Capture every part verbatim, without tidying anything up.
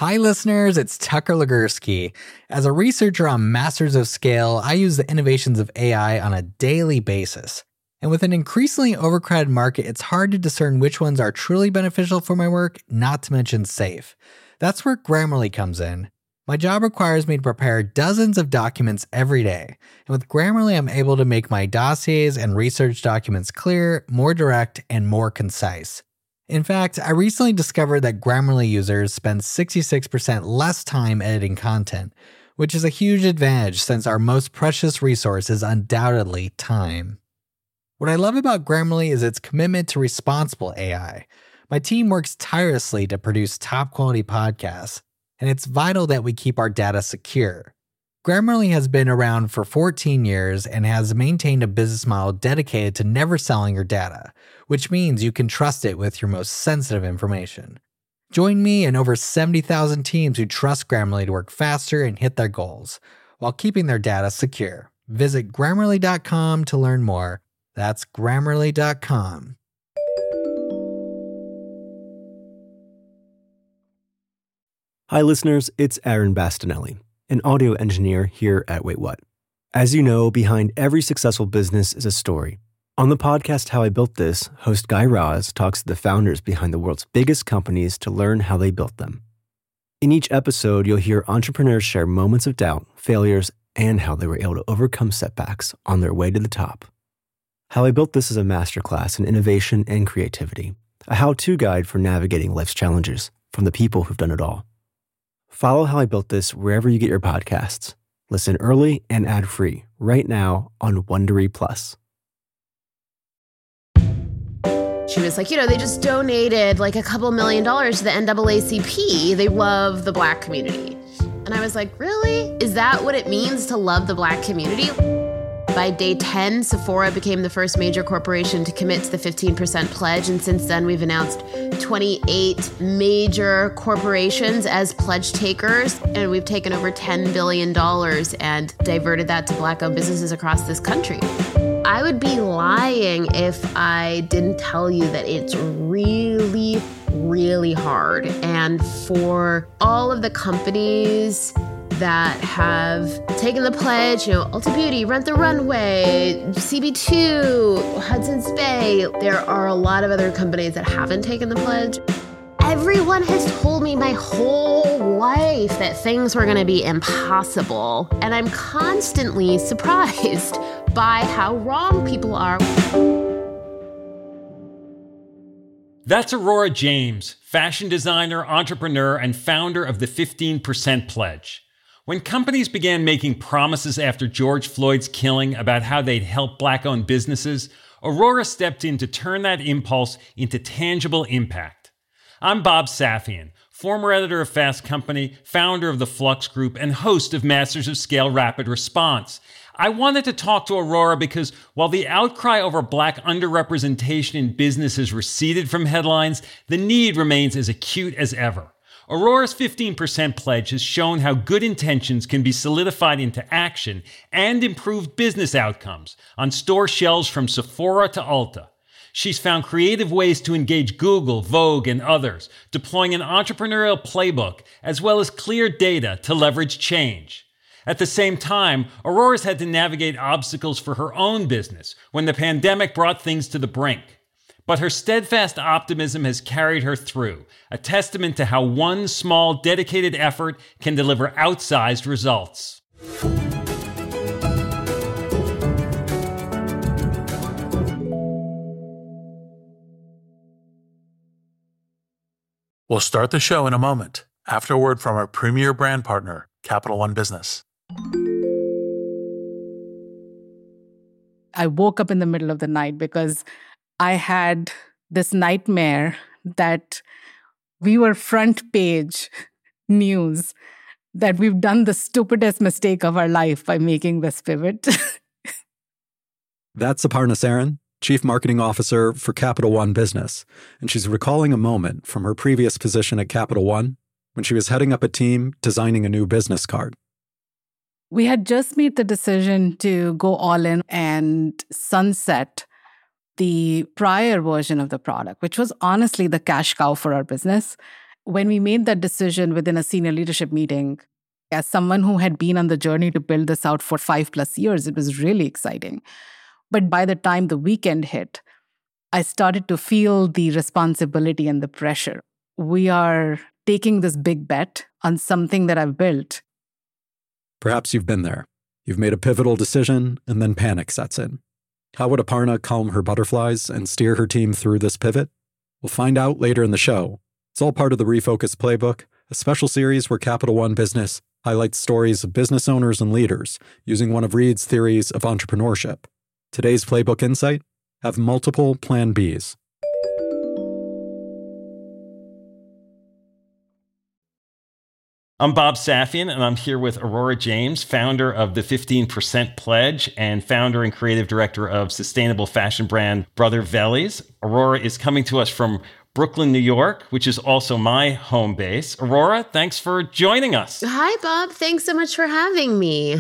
Hi listeners, it's Tucker Legursky. As a researcher on Masters of Scale, I use the innovations of A I on a daily basis. And with an increasingly overcrowded market, it's hard to discern which ones are truly beneficial for my work, not to mention safe. That's where Grammarly comes in. My job requires me to prepare dozens of documents every day. And with Grammarly, I'm able to make my dossiers and research documents clear, more direct, and more concise. In fact, I recently discovered that Grammarly users spend sixty-six percent less time editing content, which is a huge advantage since our most precious resource is undoubtedly time. What I love about Grammarly is its commitment to responsible A I. My team works tirelessly to produce top-quality podcasts, and it's vital that we keep our data secure. Grammarly has been around for fourteen years and has maintained a business model dedicated to never selling your data, which means you can trust it with your most sensitive information. Join me and over seventy thousand teams who trust Grammarly to work faster and hit their goals, while keeping their data secure. Visit Grammarly dot com to learn more. That's Grammarly dot com. Hi listeners, it's Aaron Bastinelli, an audio engineer here at Wait What. As you know, behind every successful business is a story. On the podcast How I Built This, host Guy Raz talks to the founders behind the world's biggest companies to learn how they built them. In each episode, you'll hear entrepreneurs share moments of doubt, failures, and how they were able to overcome setbacks on their way to the top. How I Built This is a masterclass in innovation and creativity, a how-to guide for navigating life's challenges from the people who've done it all. Follow How I Built This wherever you get your podcasts. Listen early and ad-free right now on Wondery Plus. She was like, you know, they just donated like a couple million dollars to the N double A C P. They love the Black community. And I was like, really? Is that what it means to love the Black community? By day ten, Sephora became the first major corporation to commit to the fifteen percent pledge. And since then, we've announced twenty-eight major corporations as pledge takers. And we've taken over ten billion dollars and diverted that to Black-owned businesses across this country. I would be lying if I didn't tell you that it's really, really hard. And for all of the companies that have taken the pledge, you know, Ulta Beauty, Rent the Runway, C B two, Hudson's Bay. There are a lot of other companies that haven't taken the pledge. Everyone has told me my whole life that things were going to be impossible. And I'm constantly surprised by how wrong people are. That's Aurora James, fashion designer, entrepreneur, and founder of the fifteen percent Pledge. When companies began making promises after George Floyd's killing about how they'd help Black-owned businesses, Aurora stepped in to turn that impulse into tangible impact. I'm Bob Safian, former editor of Fast Company, founder of the Flux Group, and host of Masters of Scale Rapid Response. I wanted to talk to Aurora because while the outcry over Black underrepresentation in business has receded from headlines, the need remains as acute as ever. Aurora's fifteen percent Pledge has shown how good intentions can be solidified into action and improved business outcomes on store shelves from Sephora to Ulta. She's found creative ways to engage Google, Vogue, and others, deploying an entrepreneurial playbook as well as clear data to leverage change. At the same time, Aurora's had to navigate obstacles for her own business when the pandemic brought things to the brink. But her steadfast optimism has carried her through, a testament to how one small, dedicated effort can deliver outsized results. We'll start the show in a moment, after a word from our premier brand partner, Capital One Business. I woke up in the middle of the night because I had this nightmare that we were front page news, that we've done the stupidest mistake of our life by making this pivot. That's Aparna Saran, Chief Marketing Officer for Capital One Business, and she's recalling a moment from her previous position at Capital One when she was heading up a team designing a new business card. We had just made the decision to go all in and sunset the prior version of the product, which was honestly the cash cow for our business. when we made that decision within a senior leadership meeting, as someone who had been on the journey to build this out for five plus years, it was really exciting. But by the time the weekend hit, I started to feel the responsibility and the pressure. We are taking this big bet on something that I've built. Perhaps you've been there. You've made a pivotal decision, and then panic sets in. How would Aparna calm her butterflies and steer her team through this pivot? We'll find out later in the show. It's all part of the Refocus Playbook, a special series where Capital One Business highlights stories of business owners and leaders using one of Reid's theories of entrepreneurship. Today's Playbook Insight: have multiple Plan Bs. I'm Bob Safian, and I'm here with Aurora James, founder of the fifteen percent Pledge and founder and creative director of sustainable fashion brand Brother Vellies. Aurora is coming to us from Brooklyn, New York, which is also my home base. Aurora, thanks for joining us. Hi, Bob. Thanks so much for having me.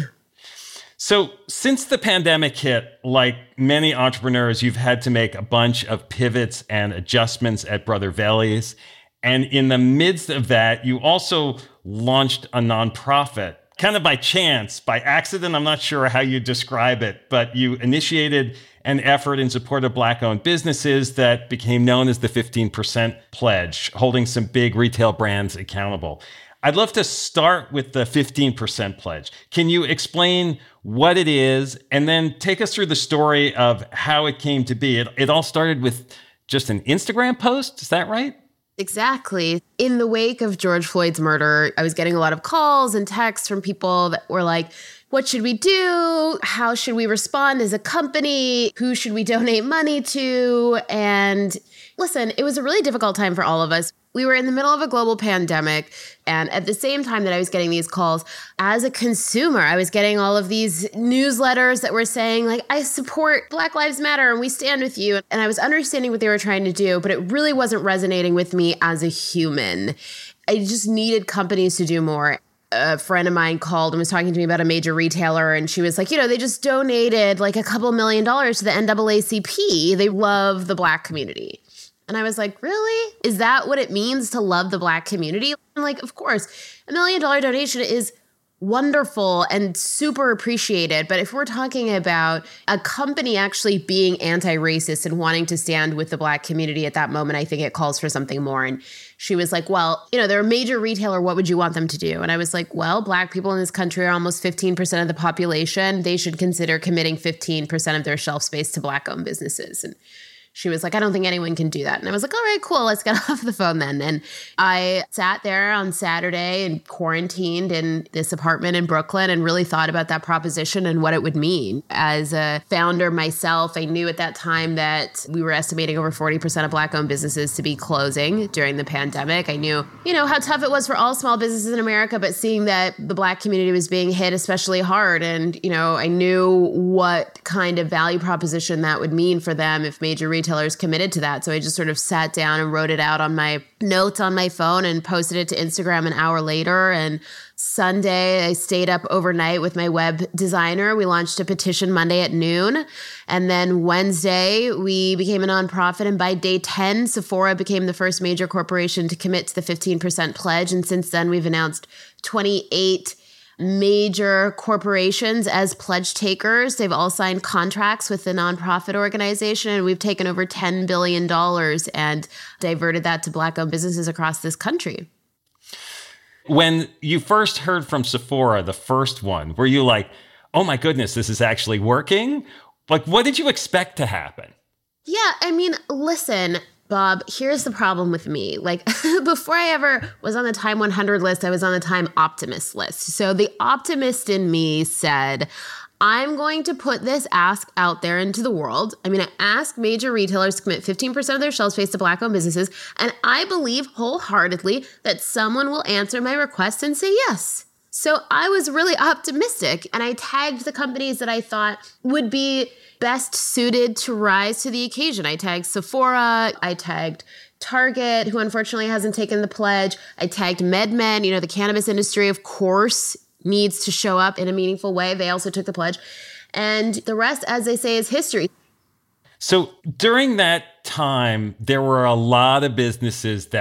So since the pandemic hit, like many entrepreneurs, you've had to make a bunch of pivots and adjustments at Brother Vellies. And in the midst of that, you also launched a nonprofit, kind of by chance, by accident. I'm not sure how you describe it, but you initiated an effort in support of Black-owned businesses that became known as the fifteen percent Pledge, holding some big retail brands accountable. I'd love to start with the fifteen percent Pledge. Can you explain what it is, and then take us through the story of how it came to be? It, it all started with just an Instagram post, is that right? Exactly. In the wake of George Floyd's murder, I was getting a lot of calls and texts from people that were like, what should we do? How should we respond as a company? Who should we donate money to? And listen, it was a really difficult time for all of us. We were in the middle of a global pandemic. And at the same time that I was getting these calls, as a consumer, I was getting all of these newsletters that were saying, like, I support Black Lives Matter and we stand with you. And I was understanding what they were trying to do, but it really wasn't resonating with me as a human. I just needed companies to do more. A friend of mine called and was talking to me about a major retailer, and she was like, you know, they just donated like a couple million dollars to the N double A C P. They love the Black community. And I was like, really? Is that what it means to love the Black community? I'm like, of course, a million dollar donation is wonderful and super appreciated. But if we're talking about a company actually being anti-racist and wanting to stand with the Black community at that moment, I think it calls for something more. And she was like, well, you know, they're a major retailer. What would you want them to do? And I was like, well, Black people in this country are almost fifteen percent of the population. They should consider committing fifteen percent of their shelf space to Black-owned businesses. And she was like, I don't think anyone can do that. And I was like, all right, cool. Let's get off the phone then. And I sat there on Saturday and quarantined in this apartment in Brooklyn and really thought about that proposition and what it would mean. As a founder myself, I knew at that time that we were estimating over forty percent of Black-owned businesses to be closing during the pandemic. I knew, you know, how tough it was for all small businesses in America, but seeing that the Black community was being hit especially hard. And, you know, I knew what kind of value proposition that would mean for them if major retailers committed to that. So I just sort of sat down and wrote it out on my notes on my phone and posted it to Instagram an hour later. And Sunday, I stayed up overnight with my web designer. We launched a petition Monday at noon. And then Wednesday, we became a nonprofit. And by day ten, Sephora became the first major corporation to commit to the fifteen percent pledge. And since then, we've announced twenty-eight major corporations as pledge takers. They've all signed contracts with the nonprofit organization, and we've taken over ten billion dollars and diverted that to Black-owned businesses across this country. When you first heard from Sephora, the first one, were you like, oh my goodness, this is actually working? Like, what did you expect to happen? Yeah, I mean, listen, Bob, here's the problem with me. Like, before I ever was on the Time one hundred list, I was on the Time Optimist list. So the optimist in me said, I'm going to put this ask out there into the world. I'm going to ask major retailers to commit fifteen percent of their shelf space to Black-owned businesses. And I believe wholeheartedly that someone will answer my request and say yes. So I was really optimistic, and I tagged the companies that I thought would be best suited to rise to the occasion. I tagged Sephora, I tagged Target, who unfortunately hasn't taken the pledge. I tagged MedMen, you know, the cannabis industry, of course, needs to show up in a meaningful way. They also took the pledge. And the rest, as they say, is history. So during that time, there were a lot of businesses that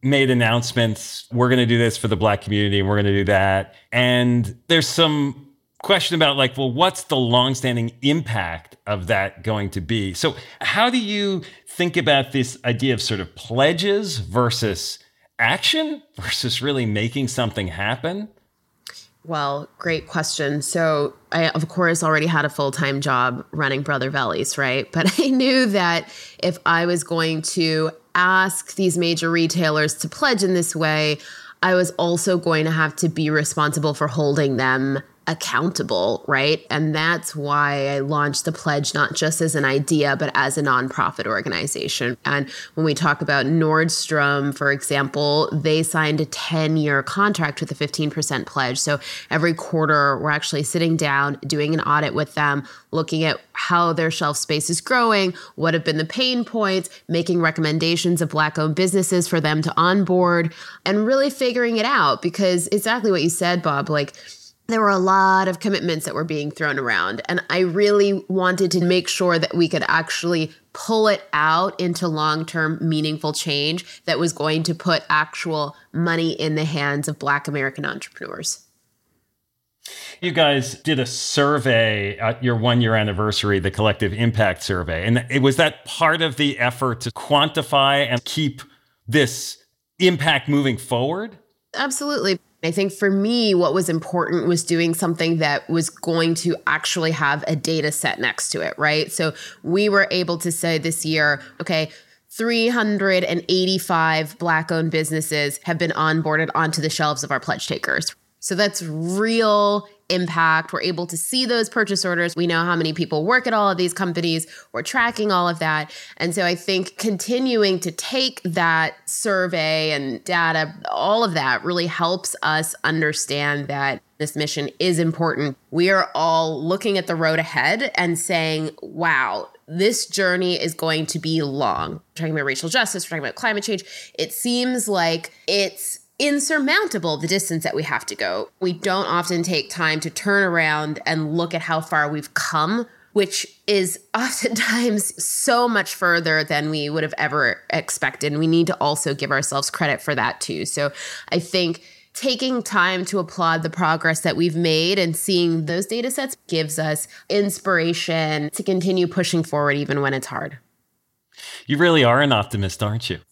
made announcements. We're going to do this for the Black community and we're going to do that. And there's some question about like, well, what's the longstanding impact of that going to be? So how do you think about this idea of sort of pledges versus action versus really making something happen? Well, great question. So I, of course, already had a full-time job running Brother Vellies, right? But I knew that if I was going to ask these major retailers to pledge in this way, I was also going to have to be responsible for holding them accountable, right? And that's why I launched the pledge, not just as an idea, but as a nonprofit organization. And when we talk about Nordstrom, for example, they signed a ten-year contract with a fifteen percent pledge. So every quarter, we're actually sitting down, doing an audit with them, looking at how their shelf space is growing, what have been the pain points, making recommendations of Black-owned businesses for them to onboard, and really figuring it out. Because exactly what you said, Bob, like, there were a lot of commitments that were being thrown around. And I really wanted to make sure that we could actually pull it out into long-term meaningful change that was going to put actual money in the hands of Black American entrepreneurs. You guys did a survey at your one-year anniversary, the Collective Impact Survey. And it was that part of the effort to quantify and keep this impact moving forward? Absolutely. I think for me, what was important was doing something that was going to actually have a data set next to it, right? So we were able to say this year, okay, three hundred eighty-five Black-owned businesses have been onboarded onto the shelves of our pledge takers. So that's real impact. We're able to see those purchase orders. We know how many people work at all of these companies. We're tracking all of that. And so I think continuing to take that survey and data, all of that really helps us understand that this mission is important. We are all looking at the road ahead and saying, wow, this journey is going to be long. We're talking about racial justice, we're talking about climate change. It seems like it's insurmountable, the distance that we have to go. We don't often take time to turn around and look at how far we've come, which is oftentimes so much further than we would have ever expected. And we need to also give ourselves credit for that too. So I think taking time to applaud the progress that we've made and seeing those data sets gives us inspiration to continue pushing forward even when it's hard. You really are an optimist, aren't you?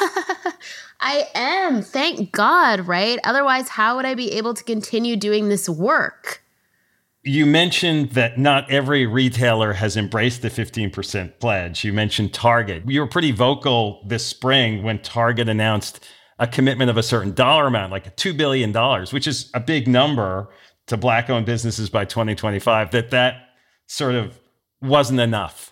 I am. Thank God, right? Otherwise, how would I be able to continue doing this work? You mentioned that not every retailer has embraced the fifteen percent pledge. You mentioned Target. You were pretty vocal this spring when Target announced a commitment of a certain dollar amount, like two billion dollars, which is a big number to Black-owned businesses by twenty twenty-five, that that sort of wasn't enough.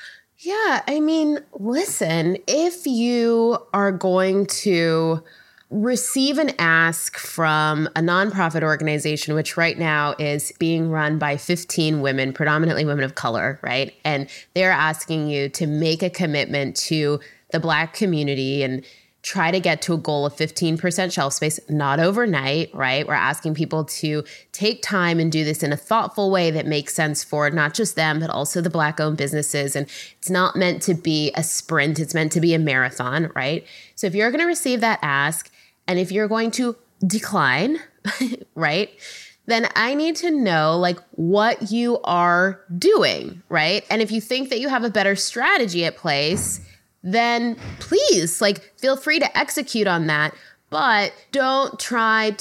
Yeah, I mean, listen, if you are going to receive an ask from a nonprofit organization, which right now is being run by fifteen women, predominantly women of color, right? And they're asking you to make a commitment to the Black community and try to get to a goal of fifteen percent shelf space, not overnight, right? We're asking people to take time and do this in a thoughtful way that makes sense for not just them, but also the Black-owned businesses. And it's not meant to be a sprint. It's meant to be a marathon, right? So if you're going to receive that ask, and if you're going to decline, right, then I need to know like what you are doing, right? And if you think that you have a better strategy at place, then please, like, feel free to execute on that. But don't try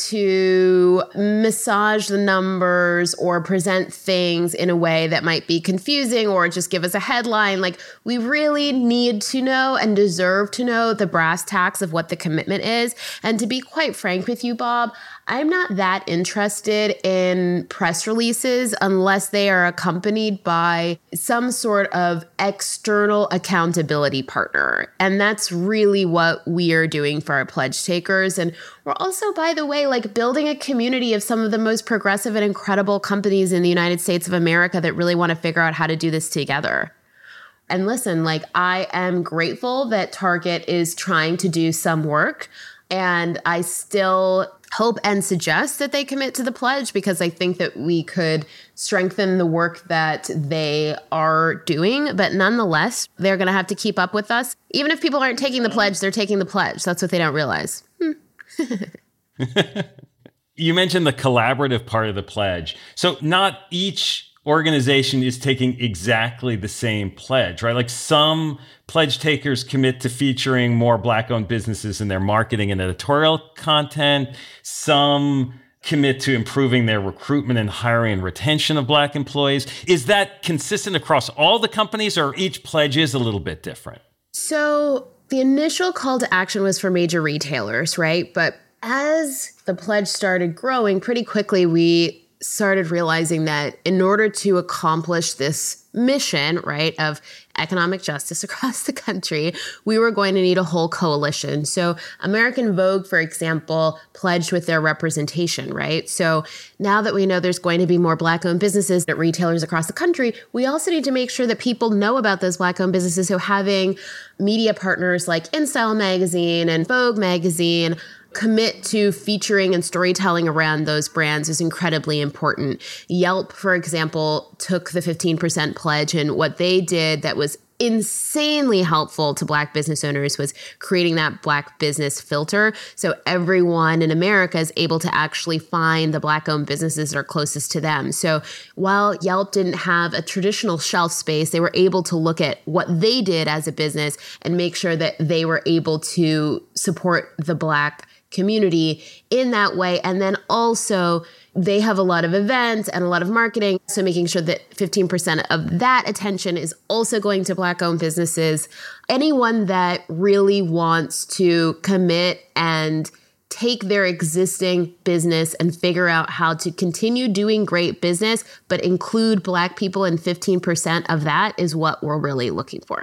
to massage the numbers or present things in a way that might be confusing or just give us a headline. Like, we really need to know and deserve to know the brass tacks of what the commitment is. And to be quite frank with you, Bob, I'm not that interested in press releases unless they are accompanied by some sort of external accountability partner. And that's really what we are doing for our pledge takers. And we're also, by the way, like building a community of some of the most progressive and incredible companies in the United States of America that really want to figure out how to do this together. And listen, like, I am grateful that Target is trying to do some work. And I still hope and suggest that they commit to the pledge, because I think that we could strengthen the work that they are doing. But nonetheless, they're going to have to keep up with us. Even if people aren't taking the pledge, they're taking the pledge. That's what they don't realize. Hmm. You mentioned the collaborative part of the pledge. So not each organization is taking exactly the same pledge, right? Like some pledge takers commit to featuring more Black-owned businesses in their marketing and editorial content. Some commit to improving their recruitment and hiring and retention of Black employees. Is that consistent across all the companies, or each pledge is a little bit different? So the initial call to action was for major retailers, right? But as the pledge started growing, pretty quickly we started realizing that in order to accomplish this mission, right, of economic justice across the country, we were going to need a whole coalition. So American Vogue, for example, pledged with their representation, right? So now that we know there's going to be more Black-owned businesses at retailers across the country, we also need to make sure that people know about those Black-owned businesses. So having media partners like InStyle Magazine and Vogue Magazine commit to featuring and storytelling around those brands is incredibly important. Yelp, for example, took the fifteen percent pledge, and what they did that was insanely helpful to Black business owners was creating that Black business filter. So everyone in America is able to actually find the Black-owned businesses that are closest to them. So while Yelp didn't have a traditional shelf space, they were able to look at what they did as a business and make sure that they were able to support the Black community in that way. And then also they have a lot of events and a lot of marketing. So making sure that fifteen percent of that attention is also going to Black-owned businesses. Anyone that really wants to commit and take their existing business and figure out how to continue doing great business, but include Black people in fifteen percent of that is what we're really looking for.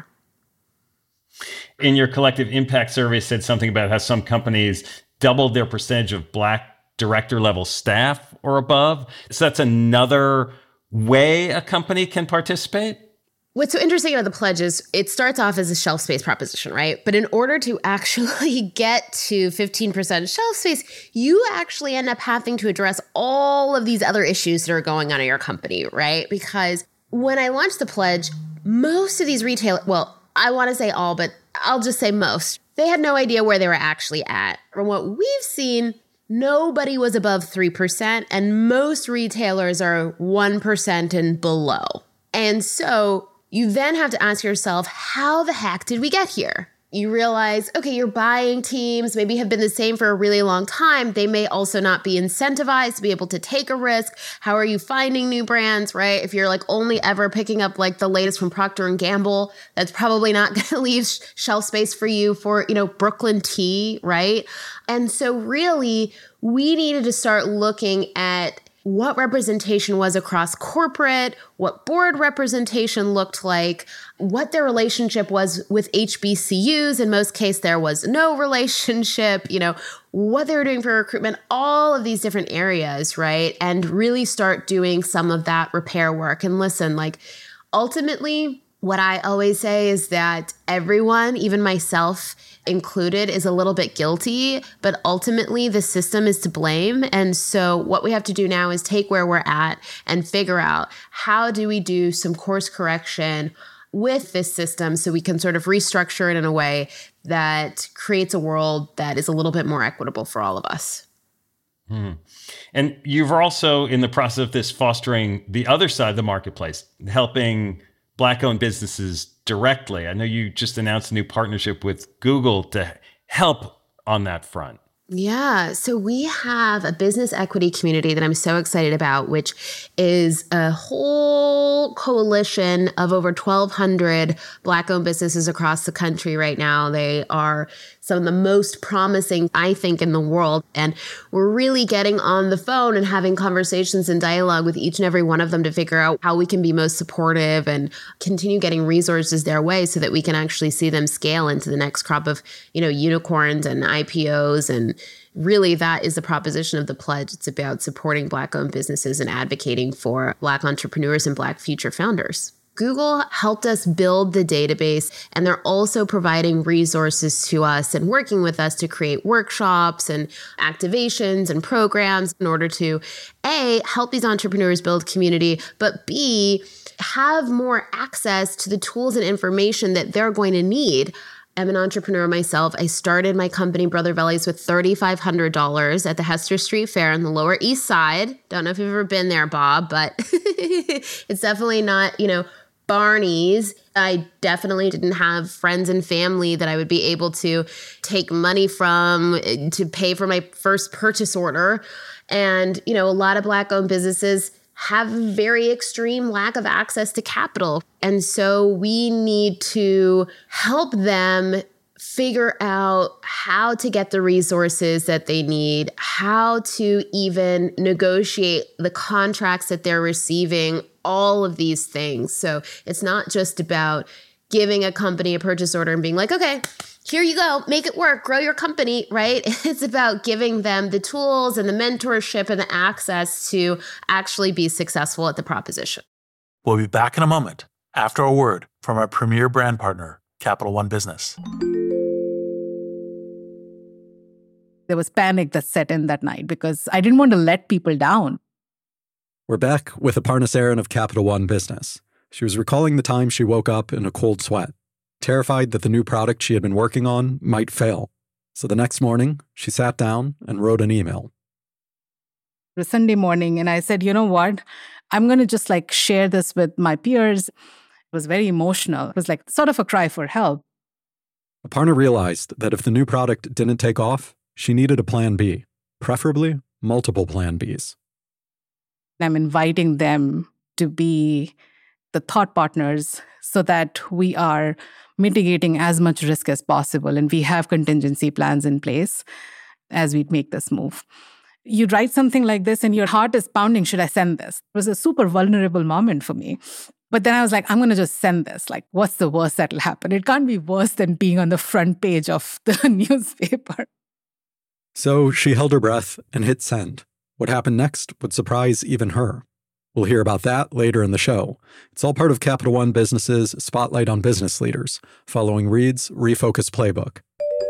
In your collective impact survey said something about how some companies doubled their percentage of Black director level staff or above. So that's another way a company can participate? What's so interesting about the pledge is it starts off as a shelf space proposition, right? But in order to actually get to fifteen percent shelf space, you actually end up having to address all of these other issues that are going on in your company, right? Because when I launched the pledge, most of these retail, well, I want to say all, but I'll just say most, they had no idea where they were actually at. From what we've seen, nobody was above three percent, and most retailers are one percent and below. And so you then have to ask yourself, how the heck did we get here? You realize, okay, your buying teams maybe have been the same for a really long time. They may also not be incentivized to be able to take a risk. How are you finding new brands, right? If you're like only ever picking up like the latest from Procter and Gamble, that's probably not going to leave sh- shelf space for you for, you know, Brooklyn Tea, right? And so really, we needed to start looking at what representation was across corporate, what board representation looked like, what their relationship was with H B C Us. In most cases, there was no relationship, you know, what they were doing for recruitment, all of these different areas, right? And really start doing some of that repair work. And listen, like ultimately, what I always say is that everyone, even myself included, is a little bit guilty, but ultimately the system is to blame. And so what we have to do now is take where we're at and figure out how do we do some course correction with this system so we can sort of restructure it in a way that creates a world that is a little bit more equitable for all of us. Hmm. And you've also, in the process of this, fostering the other side of the marketplace, helping Black-owned businesses directly. I know you just announced a new partnership with Google to help on that front. Yeah. So we have a business equity community that I'm so excited about, which is a whole coalition of over twelve hundred Black-owned businesses across the country right now. They are some of the most promising, I think, in the world. And we're really getting on the phone and having conversations and dialogue with each and every one of them to figure out how we can be most supportive and continue getting resources their way so that we can actually see them scale into the next crop of, you know, unicorns and I P Os. And really, that is the proposition of the pledge. It's about supporting Black-owned businesses and advocating for Black entrepreneurs and Black future founders. Google helped us build the database, and they're also providing resources to us and working with us to create workshops and activations and programs in order to, A, help these entrepreneurs build community, but B, have more access to the tools and information that they're going to need. I'm an entrepreneur myself. I started my company, Brother Vellies, with three thousand five hundred dollars at the Hester Street Fair on the Lower East Side. Don't know if you've ever been there, Bob, but it's definitely not, you know, Barney's. I definitely didn't have friends and family that I would be able to take money from to pay for my first purchase order. And, you know, a lot of Black-owned businesses have a very extreme lack of access to capital. And so we need to help them figure out how to get the resources that they need, how to even negotiate the contracts that they're receiving, all of these things. So it's not just about giving a company a purchase order and being like, okay, here you go, make it work, grow your company, right? It's about giving them the tools and the mentorship and the access to actually be successful at the proposition. We'll be back in a moment after a word from our premier brand partner, Capital One Business. There was panic that set in that night because I didn't want to let people down. We're back with Aparna Saran of Capital One Business. She was recalling the time she woke up in a cold sweat, terrified that the new product she had been working on might fail. So the next morning, she sat down and wrote an email. It was Sunday morning, and I said, you know what? I'm going to just like share this with my peers. It was very emotional. It was like sort of a cry for help. Aparna realized that if the new product didn't take off, she needed a plan B, preferably multiple plan Bs. I'm inviting them to be the thought partners so that we are mitigating as much risk as possible and we have contingency plans in place as we make this move. You write something like this and your heart is pounding, should I send this? It was a super vulnerable moment for me. But then I was like, I'm going to just send this. Like, what's the worst that'll happen? It can't be worse than being on the front page of the newspaper. So she held her breath and hit send. What happened next would surprise even her. We'll hear about that later in the show. It's all part of Capital One Business's Spotlight on Business Leaders, following Reed's Refocus Playbook.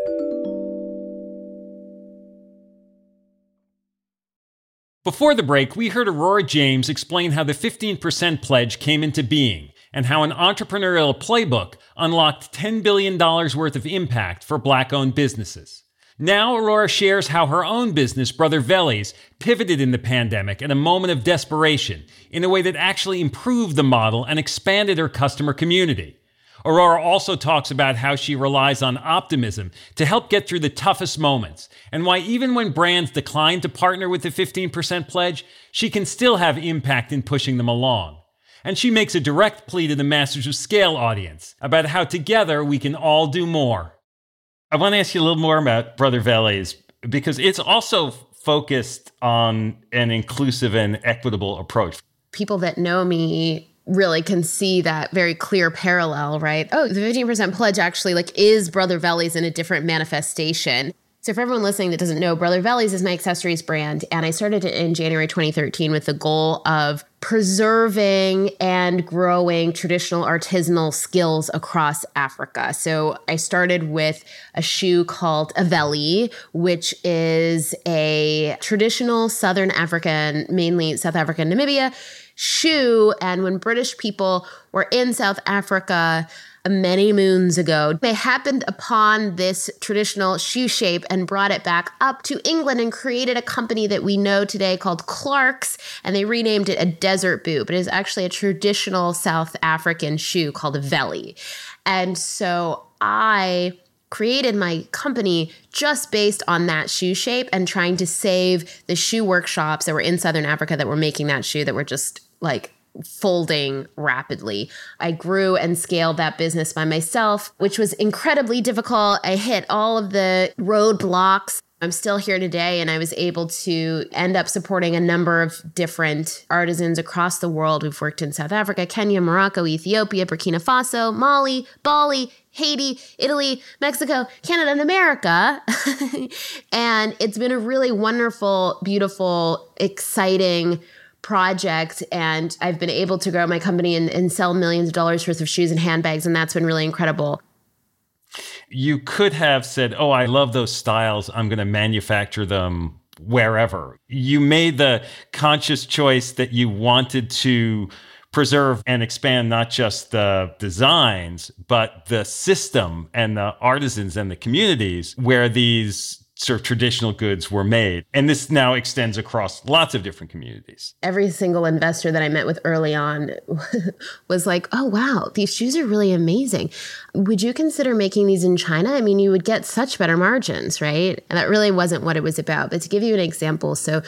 Before the break, we heard Aurora James explain how the fifteen percent pledge came into being and how an entrepreneurial playbook unlocked ten billion dollars worth of impact for Black-owned businesses. Now, Aurora shares how her own business, Brother Vellies, pivoted in the pandemic at a moment of desperation in a way that actually improved the model and expanded her customer community. Aurora also talks about how she relies on optimism to help get through the toughest moments, and why even when brands decline to partner with the fifteen percent pledge, she can still have impact in pushing them along. And she makes a direct plea to the Masters of Scale audience about how together we can all do more. I want to ask you a little more about Brother Vellies, because it's also focused on an inclusive and equitable approach. People that know me really can see that very clear parallel, right? Oh, the fifteen percent pledge actually like is Brother Vellies in a different manifestation. So for everyone listening that doesn't know, Brother Vellies is my accessories brand, and I started it in January twenty thirteen with the goal of preserving and growing traditional artisanal skills across Africa. So I started with a shoe called a vellie, which is a traditional Southern African, mainly South Africa and Namibia, shoe. And when British people were in South Africa many moons ago, they happened upon this traditional shoe shape and brought it back up to England and created a company that we know today called Clarks, and they renamed it a desert boot, but it is actually a traditional South African shoe called a vellie. And so I created my company just based on that shoe shape and trying to save the shoe workshops that were in Southern Africa that were making that shoe that were just like folding rapidly. I grew and scaled that business by myself, which was incredibly difficult. I hit all of the roadblocks. I'm still here today, and I was able to end up supporting a number of different artisans across the world. We've worked in South Africa, Kenya, Morocco, Ethiopia, Burkina Faso, Mali, Bali, Haiti, Italy, Mexico, Canada, and America. And it's been a really wonderful, beautiful, exciting project. And I've been able to grow my company and, and sell millions of dollars worth of shoes and handbags. And that's been really incredible. You could have said, oh, I love those styles. I'm going to manufacture them wherever. You made the conscious choice that you wanted to preserve and expand not just the designs, but the system and the artisans and the communities where these sort of traditional goods were made. And this now extends across lots of different communities. Every single investor that I met with early on was like, oh, wow, these shoes are really amazing. Would you consider making these in China? I mean, you would get such better margins, right? And that really wasn't what it was about. But to give you an example, so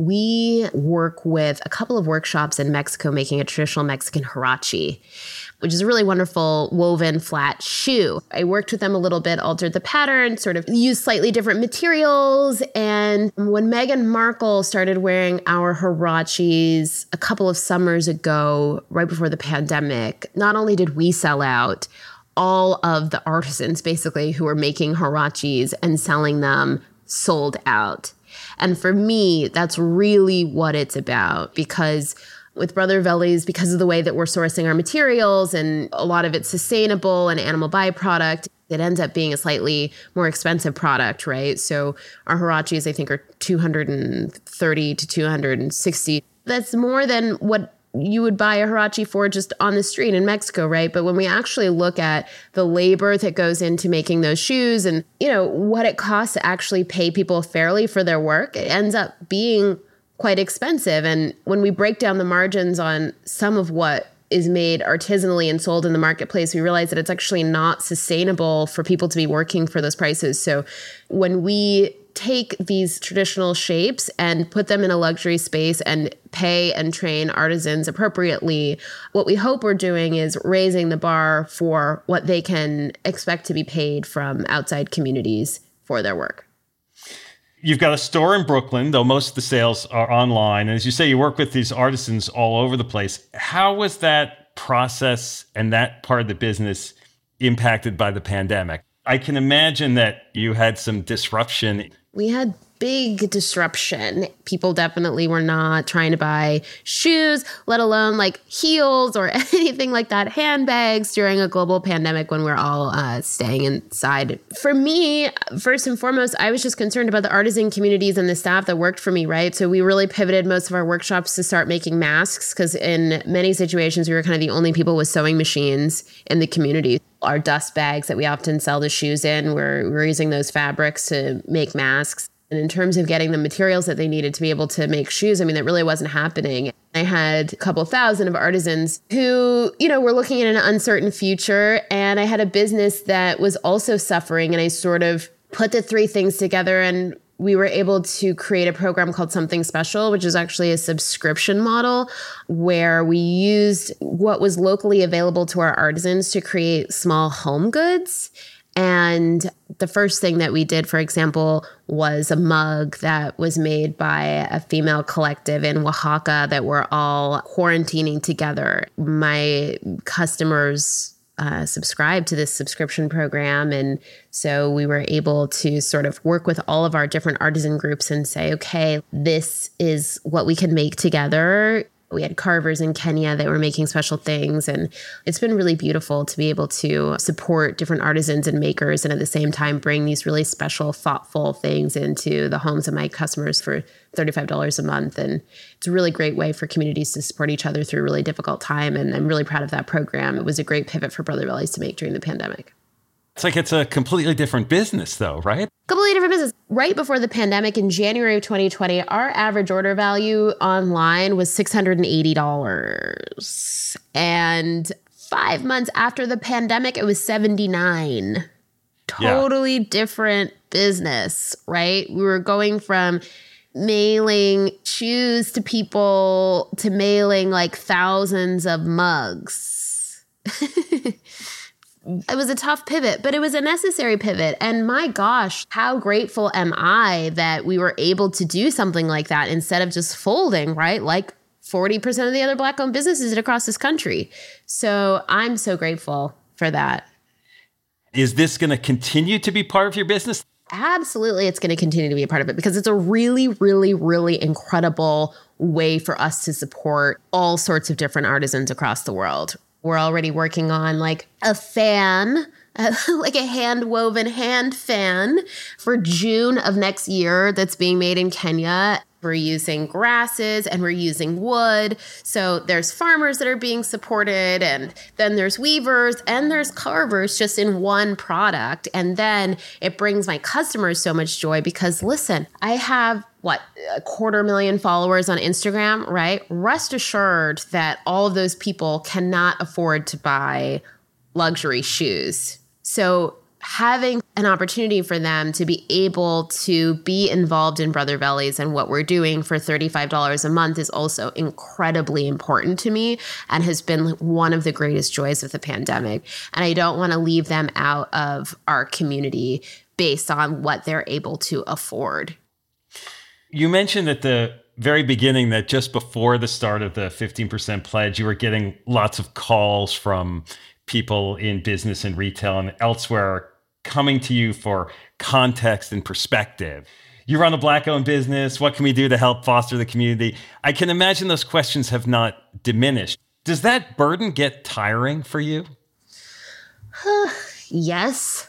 we work with a couple of workshops in Mexico making a traditional Mexican huarache, which is a really wonderful woven flat shoe. I worked with them a little bit, altered the pattern, sort of used slightly different materials. And when Meghan Markle started wearing our huaraches a couple of summers ago, right before the pandemic, not only did we sell out, all of the artisans basically who were making huaraches and selling them sold out. And for me, that's really what it's about, because with Brother Vellies, because of the way that we're sourcing our materials and a lot of it's sustainable and animal byproduct, it ends up being a slightly more expensive product, right? So our huaraches, I think, are two hundred thirty to two hundred sixty. That's more than what you would buy a huarache for just on the street in Mexico, right? But when we actually look at the labor that goes into making those shoes and, you know, what it costs to actually pay people fairly for their work, it ends up being quite expensive. And when we break down the margins on some of what is made artisanally and sold in the marketplace, we realize that it's actually not sustainable for people to be working for those prices. So when we take these traditional shapes and put them in a luxury space and pay and train artisans appropriately, what we hope we're doing is raising the bar for what they can expect to be paid from outside communities for their work. You've got a store in Brooklyn, though most of the sales are online. And as you say, you work with these artisans all over the place. How was that process and that part of the business impacted by the pandemic? I can imagine that you had some disruption. We had big disruption. People definitely were not trying to buy shoes, let alone like heels or anything like that, handbags during a global pandemic when we're all uh, staying inside. For me, first and foremost, I was just concerned about the artisan communities and the staff that worked for me, right? So we really pivoted most of our workshops to start making masks because in many situations, we were kind of the only people with sewing machines in the community. Our dust bags that we often sell the shoes in, we're, we're using those fabrics to make masks. And in terms of getting the materials that they needed to be able to make shoes, I mean, that really wasn't happening. I had a couple thousand of artisans who, you know, were looking at an uncertain future. And I had a business that was also suffering. And I sort of put the three things together and we were able to create a program called Something Special, which is actually a subscription model where we used what was locally available to our artisans to create small home goods. And the first thing that we did, for example, was a mug that was made by a female collective in Oaxaca that we're all quarantining together. My customers uh, subscribed to this subscription program. And so we were able to sort of work with all of our different artisan groups and say, okay, this is what we can make together. We had carvers in Kenya that were making special things. And it's been really beautiful to be able to support different artisans and makers and at the same time bring these really special, thoughtful things into the homes of my customers for thirty-five dollars a month. And it's a really great way for communities to support each other through a really difficult time. And I'm really proud of that program. It was a great pivot for Brother Vellies to make during the pandemic. It's like it's a completely different business, though, right? Completely different business. Right before the pandemic in January of twenty twenty, our average order value online was six hundred eighty dollars. And five months after the pandemic, it was seventy-nine dollars. Totally yeah. different business, right? We were going from mailing shoes to people to mailing like thousands of mugs. It was a tough pivot, but it was a necessary pivot. And my gosh, how grateful am I that we were able to do something like that instead of just folding, right? Like forty percent of the other Black-owned businesses did across this country. So I'm so grateful for that. Is this going to continue to be part of your business? absolutely it's going to continue to be a part of it because it's a really, really, really incredible way for us to support all sorts of different artisans across the world. We're already working on like a fan, uh, like a hand-woven hand fan for June of next year that's being made in Kenya. We're using grasses and we're using wood. So there's farmers that are being supported, and then there's weavers and there's carvers just in one product. And then it brings my customers so much joy because, listen, I have what, a quarter million followers on Instagram, right? Rest assured that all of those people cannot afford to buy luxury shoes. So having an opportunity for them to be able to be involved in Brother Vellies and what we're doing for thirty-five dollars a month is also incredibly important to me and has been one of the greatest joys of the pandemic. And I don't want to leave them out of our community based on what they're able to afford. You mentioned at the very beginning that just before the start of the fifteen percent pledge, you were getting lots of calls from people in business and retail and elsewhere coming to you for context and perspective. You run a Black-owned business. What can we do to help foster the community? I can imagine those questions have not diminished. Does that burden get tiring for you? Yes.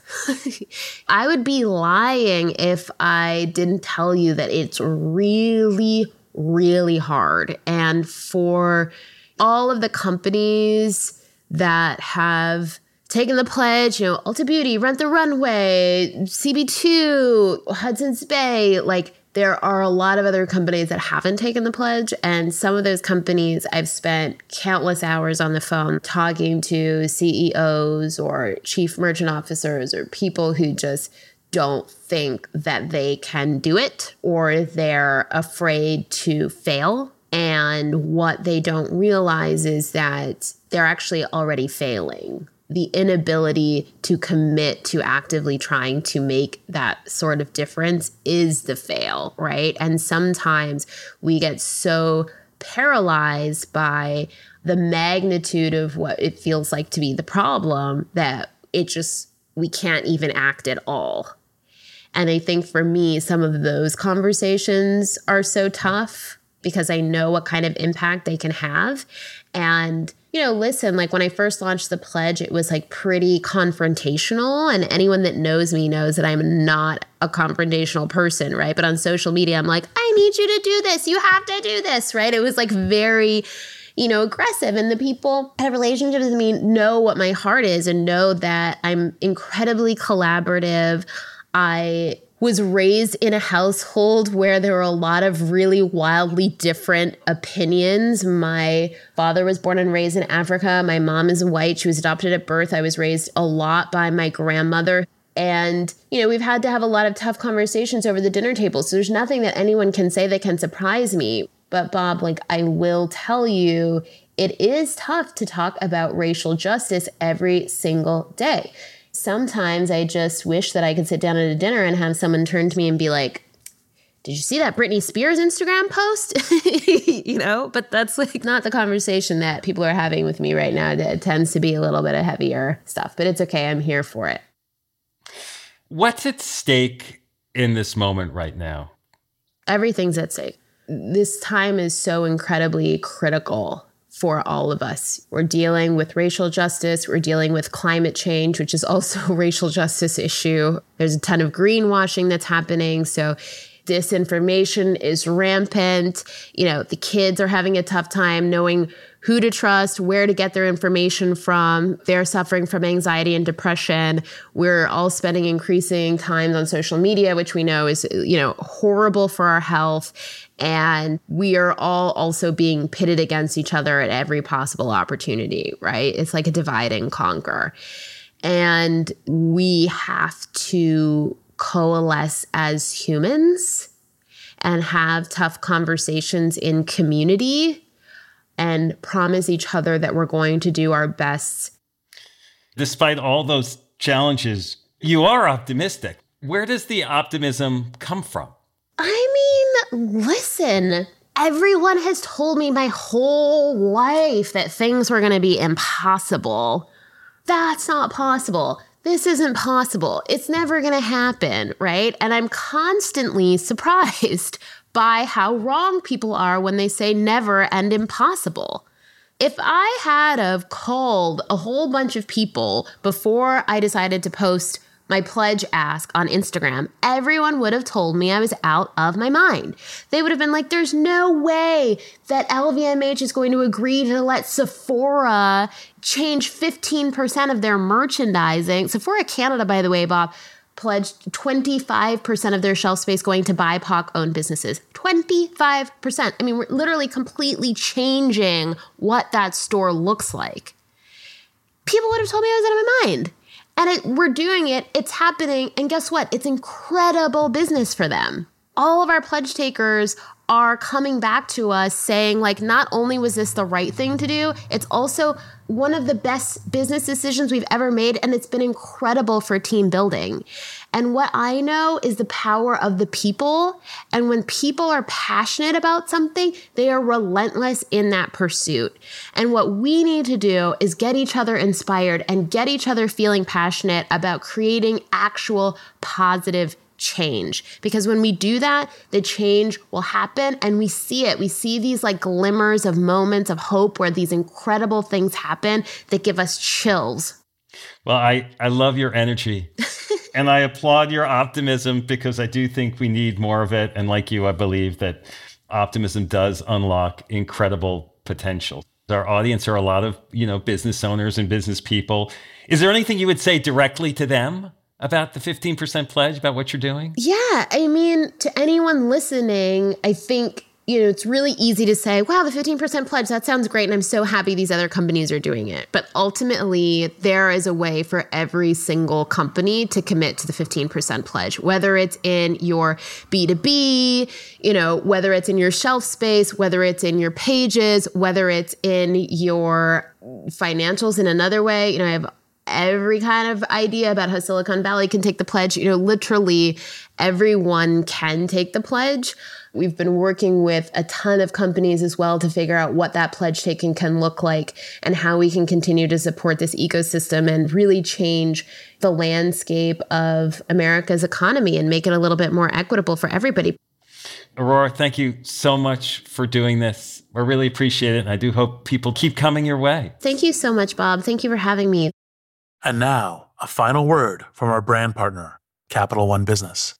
I would be lying if I didn't tell you that it's really, really hard. And for all of the companies that have taken the pledge, you know, Ulta Beauty, Rent the Runway, C B two, Hudson's Bay, like there are a lot of other companies that haven't taken the pledge. And some of those companies I've spent countless hours on the phone talking to C E Os or chief merchant officers or people who just don't think that they can do it or they're afraid to fail. And what they don't realize is that they're actually already failing. The inability to commit to actively trying to make that sort of difference is the fail, right? And sometimes we get so paralyzed by the magnitude of what it feels like to be the problem that it just, we can't even act at all. And I think for me, some of those conversations are so tough because I know what kind of impact they can have. And, you know, listen, like when I first launched the pledge, it was like pretty confrontational. And anyone that knows me knows that I'm not a confrontational person, right? But on social media, I'm like, I need you to do this. You have to do this, right? It was like very, you know, aggressive. And the people that have relationships with me know what my heart is and know that I'm incredibly collaborative. I was raised in a household where there were a lot of really wildly different opinions. My father was born and raised in Africa. My mom is white. She was adopted at birth. I was raised a lot by my grandmother. And, you know, we've had to have a lot of tough conversations over the dinner table. So there's nothing that anyone can say that can surprise me. But Bob, like, I will tell you, it is tough to talk about racial justice every single day. Sometimes I just wish that I could sit down at a dinner and have someone turn to me and be like, did you see that Britney Spears Instagram post? You know, but that's like not the conversation that people are having with me right now. It tends to be a little bit of heavier stuff, but it's okay. I'm here for it. What's at stake in this moment right now? Everything's at stake. This time is so incredibly critical for all of us. We're dealing with racial justice. We're dealing with climate change, which is also a racial justice issue. There's a ton of greenwashing that's happening. So disinformation is rampant. You know, the kids are having a tough time knowing who to trust, where to get their information from. They're suffering from anxiety and depression. We're all spending increasing time on social media, which we know is, you know, horrible for our health. And we are all also being pitted against each other at every possible opportunity, right? It's like a divide and conquer. And we have to coalesce as humans and have tough conversations in community and promise each other that we're going to do our best. Despite all those challenges, you are optimistic. Where does the optimism come from? I mean, listen, everyone has told me my whole life that things were going to be impossible. That's not possible. this isn't possible. It's never going to happen, right? And I'm constantly surprised by how wrong people are when they say never and impossible. If I had have called a whole bunch of people before I decided to post my pledge ask on Instagram, everyone would have told me I was out of my mind. They would have been like, there's no way that L V M H is going to agree to let Sephora change fifteen percent of their merchandising. Sephora Canada, by the way, Bob, pledged twenty-five percent of their shelf space going to B I P O C-owned businesses. twenty-five percent. I mean, we're literally completely changing what that store looks like. People would have told me I was out of my mind. And it, we're doing it, it's happening, and guess what? It's incredible business for them. All of our pledge takers are coming back to us saying, like, not only was this the right thing to do, it's also one of the best business decisions we've ever made, and it's been incredible for team building. And what I know is the power of the people, and when people are passionate about something, they are relentless in that pursuit. And what we need to do is get each other inspired and get each other feeling passionate about creating actual positive change. Because when we do that, the change will happen, and we see it. We see these like glimmers of moments of hope where these incredible things happen that give us chills. Well, I, I love your energy and I applaud your optimism, because I do think we need more of it. And like you, I believe that optimism does unlock incredible potential. Our audience are a lot of, you know, business owners and business people. Is there anything you would say directly to them about the fifteen percent pledge, about what you're doing? Yeah. I mean, to anyone listening, I think, you know, it's really easy to say, wow, the fifteen percent pledge, that sounds great. And I'm so happy these other companies are doing it. But ultimately, there is a way for every single company to commit to the fifteen percent pledge, whether it's in your B two B, you know, whether it's in your shelf space, whether it's in your pages, whether it's in your financials in another way. You know, I have every kind of idea about how Silicon Valley can take the pledge. You know, literally everyone can take the pledge. We've been working with a ton of companies as well to figure out what that pledge taking can look like and how we can continue to support this ecosystem and really change the landscape of America's economy and make it a little bit more equitable for everybody. Aurora, thank you so much for doing this. I really appreciate it. And I do hope people keep coming your way. Thank you so much, Bob. Thank you for having me. And now, a final word from our brand partner, Capital One Business.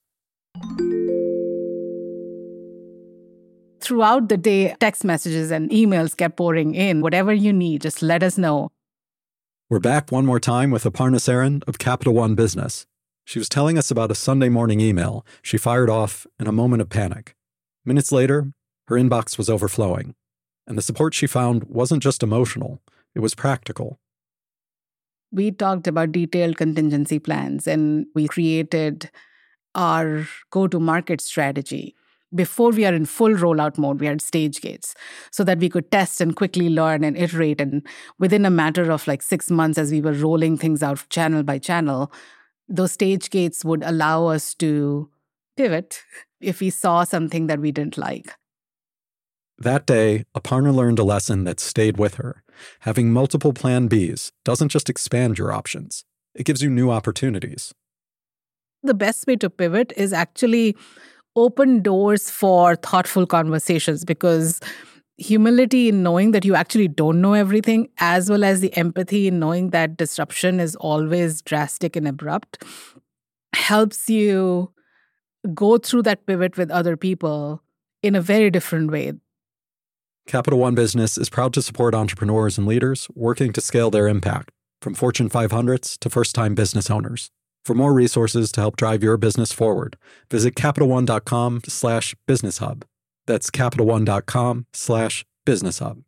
Throughout the day, text messages and emails kept pouring in. Whatever you need, just let us know. We're back one more time with Aparna Saran of Capital One Business. She was telling us about a Sunday morning email she fired off in a moment of panic. Minutes later, her inbox was overflowing. And the support she found wasn't just emotional, it was practical. We talked about detailed contingency plans, and we created our go-to-market strategy. Before we are in full rollout mode, we had stage gates so that we could test and quickly learn and iterate. And within a matter of like six months, as we were rolling things out channel by channel, those stage gates would allow us to pivot if we saw something that we didn't like. That day, Aparna learned a lesson that stayed with her. Having multiple plan Bs doesn't just expand your options. It gives you new opportunities. The best way to pivot is actually open doors for thoughtful conversations, because humility in knowing that you actually don't know everything, as well as the empathy in knowing that disruption is always drastic and abrupt, helps you go through that pivot with other people in a very different way. Capital One Business is proud to support entrepreneurs and leaders working to scale their impact, from Fortune five hundreds to first-time business owners. For more resources to help drive your business forward, visit CapitalOne.com slash Business Hub. That's CapitalOne.com slash Business Hub.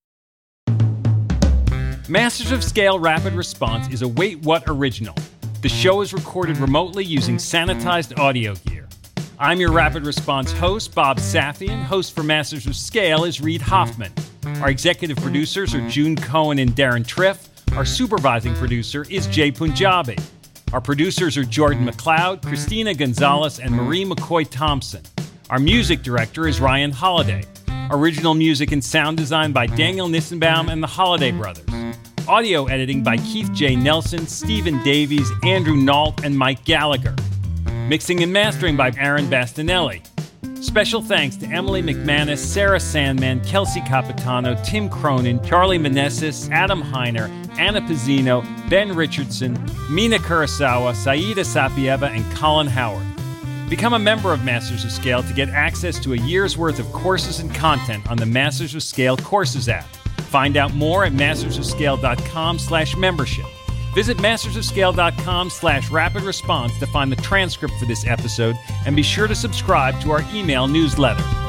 Masters of Scale Rapid Response is a Wait What original. The show is recorded remotely using sanitized audio gear. I'm your Rapid Response host, Bob Safian. Host for Masters of Scale is Reid Hoffman. Our executive producers are June Cohen and Darren Triff. Our supervising producer is Jay Punjabi. Our producers are Jordan McLeod, Christina Gonzalez, and Marie McCoy Thompson. Our music director is Ryan Holiday. Original music and sound design by Daniel Nissenbaum and the Holiday Brothers. Audio editing by Keith J. Nelson, Stephen Davies, Andrew Nault, and Mike Gallagher. Mixing and mastering by Aaron Bastinelli. Special thanks to Emily McManus, Sarah Sandman, Kelsey Capitano, Tim Cronin, Charlie Meneses, Adam Heiner, Anna Pizzino, Ben Richardson, Mina Kurosawa, Saida Sapieva, and Colin Howard. Become a member of Masters of Scale to get access to a year's worth of courses and content on the Masters of Scale Courses app. Find out more at mastersofscale.com slash membership. Visit mastersofscale.com slash rapid response to find the transcript for this episode, and be sure to subscribe to our email newsletter.